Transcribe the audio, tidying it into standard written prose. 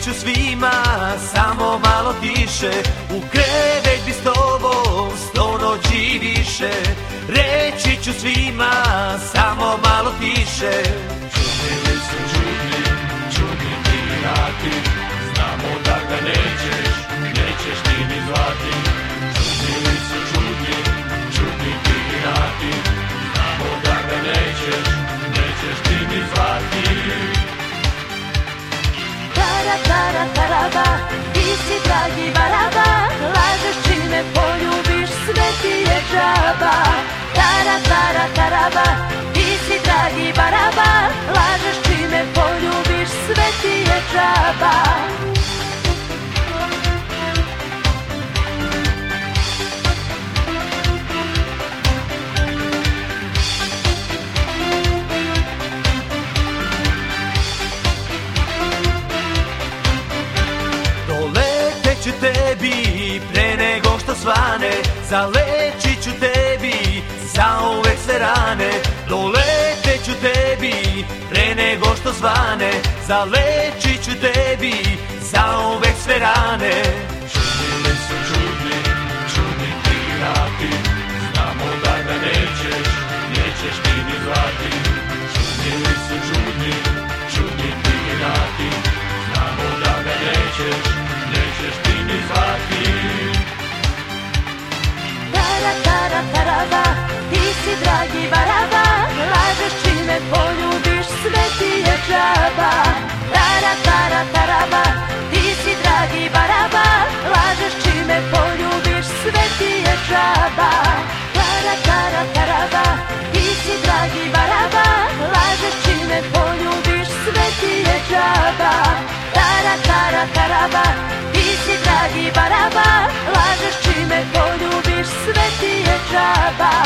ću svima samo malo tiše, u krevet bi s tobom 100 noći više. Reći ću svima samo malo tiše. Čudni su čudni, čudni ti pirati, znamo da ga nećeš ti ni zvati. Čudni su čudni, čudni ti pirati, znamo da ga nećeš ti ni zvati. Tara, tara, taraba, ti si dragi baraba, lažeš čime poljubiš, sve ti je džaba. Tara, tara, taraba, ti si dragi baraba, lažeš čime poljubiš, sve ti je džaba. Ću tebi pre nego što svane, zalečit ću tebi zauvek sve rane. Doletet ću tebi pre nego što svane, zalečit ću tebi zauvek sve rane. Čudni su čudni, čudni pirati, znamo da ga nećeš ti ni zvati. Čudni su čudni, čudni pirati, znamo da ga nećeš ti ni zvati. Tara, tara, taraba, ti si dragi baraba, lažeš čime poljubiš, sve ti je džaba. Tara, tara, taraba, ti si dragi baraba, lažeš čime poljubiš, sve ti je džaba. Tara, tara, taraba, ti si dragi baraba, lažeš čime poljubiš, sve ti je džaba. Tara, tara, taraba, ti si dragi baraba, lažeš čime poljubiš, sve ti je džaba.